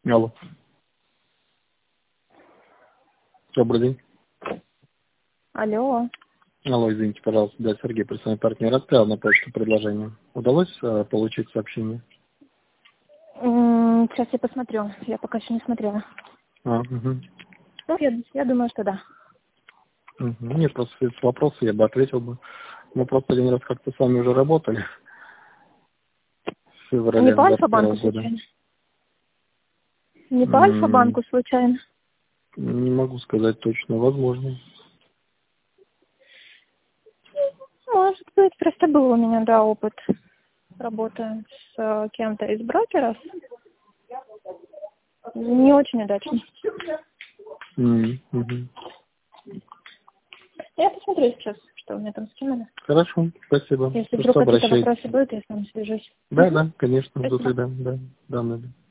Алло. Добрый день. Алло. Алло, извините, пожалуйста, да, Сергей, представитель партнер, отправил на почту предложение. Удалось получить сообщение? Сейчас я посмотрю. Я пока еще не смотрела. Угу. Ну, я думаю, что да. Угу. Нет, просто с вопроса я бы ответил бы. Мы просто один раз как-то с вами уже работали. В Не феврале по 21 Альфа-банку года. случайно? Не по Альфа-банку случайно? Не могу сказать точно, возможно. Может быть, просто был у меня, да, опыт работы с кем-то из брокеров. Не очень удачный. Угу. Я посмотрю сейчас, что у меня там скинули. Хорошо, спасибо. Если Просто вдруг какие-то обращайтесь. вопросы будут, я с вами свяжусь. Да, конечно, до Спасибо. свидания. Да, да.